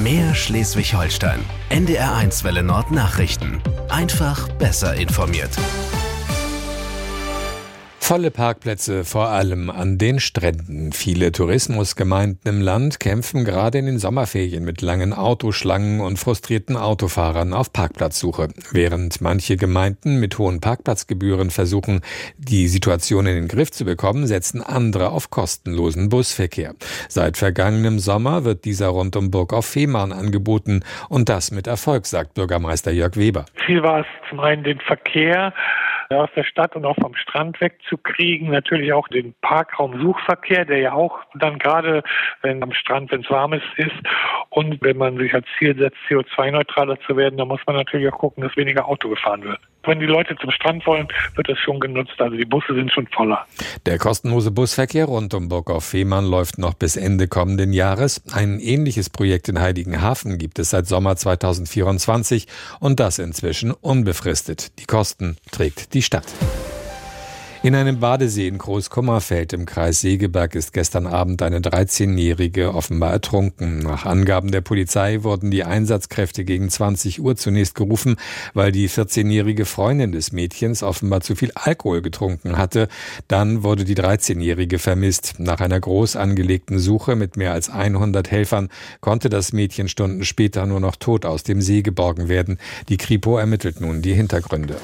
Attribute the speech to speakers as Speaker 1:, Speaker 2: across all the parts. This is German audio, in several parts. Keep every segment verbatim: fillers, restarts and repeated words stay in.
Speaker 1: Mehr Schleswig-Holstein. N D R eins Welle Nord Nachrichten. Einfach besser informiert.
Speaker 2: Volle Parkplätze, vor allem an den Stränden. Viele Tourismusgemeinden im Land kämpfen gerade in den Sommerferien mit langen Autoschlangen und frustrierten Autofahrern auf Parkplatzsuche. Während manche Gemeinden mit hohen Parkplatzgebühren versuchen, die Situation in den Griff zu bekommen, setzen andere auf kostenlosen Busverkehr. Seit vergangenem Sommer wird dieser rund um Burg auf Fehmarn angeboten und das mit Erfolg, sagt Bürgermeister Jörg Weber.
Speaker 3: Ziel war es zum einen, den Verkehr aus der Stadt und auch vom Strand wegzukriegen. Natürlich auch den Parkraumsuchverkehr, der ja auch dann gerade, wenn am Strand, wenn es warm ist, ist. Und wenn man sich als Ziel setzt, C O zwei neutraler zu werden, dann muss man natürlich auch gucken, dass weniger Auto gefahren wird. Wenn die Leute zum Strand wollen, wird das schon genutzt. Also die Busse sind schon voller.
Speaker 2: Der kostenlose Busverkehr rund um Burg auf Fehmarn läuft noch bis Ende kommenden Jahres. Ein ähnliches Projekt in Heiligenhafen gibt es seit Sommer zweitausendvierundzwanzig und das inzwischen unbefristet. Die Kosten trägt die Stadt. In einem Badesee in Großkummerfeld im Kreis Segeberg ist gestern Abend eine dreizehnjährige offenbar ertrunken. Nach Angaben der Polizei wurden die Einsatzkräfte gegen zwanzig Uhr zunächst gerufen, weil die vierzehnjährige Freundin des Mädchens offenbar zu viel Alkohol getrunken hatte. Dann wurde die dreizehnjährige vermisst. Nach einer groß angelegten Suche mit mehr als hundert Helfern konnte das Mädchen Stunden später nur noch tot aus dem See geborgen werden. Die Kripo ermittelt nun die Hintergründe.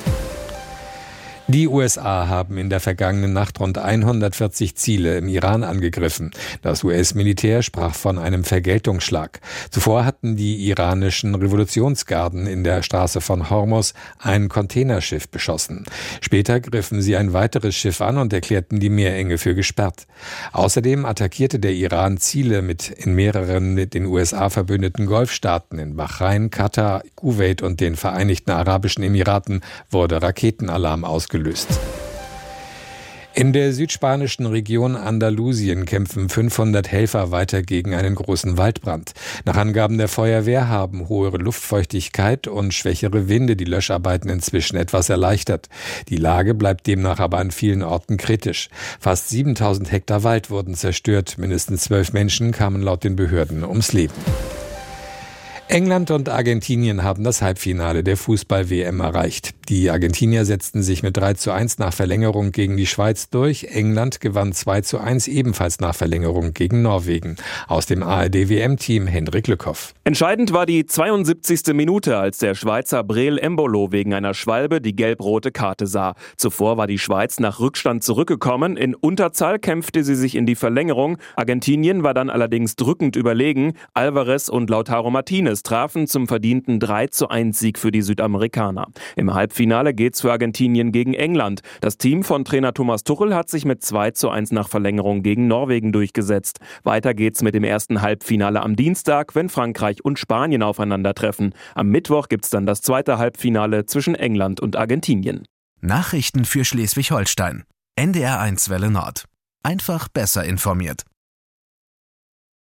Speaker 2: Die U S A haben in der vergangenen Nacht rund hundertvierzig Ziele im Iran angegriffen. Das U S-Militär sprach von einem Vergeltungsschlag. Zuvor hatten die iranischen Revolutionsgarden in der Straße von Hormuz ein Containerschiff beschossen. Später griffen sie ein weiteres Schiff an und erklärten die Meerenge für gesperrt. Außerdem attackierte der Iran Ziele mit in mehreren mit den U S A verbündeten Golfstaaten. In Bahrain, Katar, Kuwait und den Vereinigten Arabischen Emiraten wurde Raketenalarm ausgelöst. In der südspanischen Region Andalusien kämpfen fünfhundert Helfer weiter gegen einen großen Waldbrand. Nach Angaben der Feuerwehr haben hohe Luftfeuchtigkeit und schwächere Winde die Löscharbeiten inzwischen etwas erleichtert. Die Lage bleibt demnach aber an vielen Orten kritisch. Fast siebentausend Hektar Wald wurden zerstört. Mindestens zwölf Menschen kamen laut den Behörden ums Leben. England und Argentinien haben das Halbfinale der Fußball-W M erreicht. Die Argentinier setzten sich mit drei zu eins nach Verlängerung gegen die Schweiz durch. England gewann zwei zu eins ebenfalls nach Verlängerung gegen Norwegen. Aus dem A R D-W M-Team Hendrik Lückhoff.
Speaker 4: Entscheidend war die zweiundsiebzigste Minute, als der Schweizer Breel Embolo wegen einer Schwalbe die gelb-rote Karte sah. Zuvor war die Schweiz nach Rückstand zurückgekommen. In Unterzahl kämpfte sie sich in die Verlängerung. Argentinien war dann allerdings drückend überlegen. Alvarez und Lautaro Martinez trafen zum verdienten drei zu eins Sieg für die Südamerikaner. Im Halbfinale geht's für Argentinien gegen England. Das Team von Trainer Thomas Tuchel hat sich mit zwei zu eins nach Verlängerung gegen Norwegen durchgesetzt. Weiter geht's mit dem ersten Halbfinale am Dienstag, wenn Frankreich und Spanien aufeinandertreffen. Am Mittwoch gibt's dann das zweite Halbfinale zwischen England und Argentinien.
Speaker 1: Nachrichten für Schleswig-Holstein. N D R eins Welle Nord. Einfach besser informiert.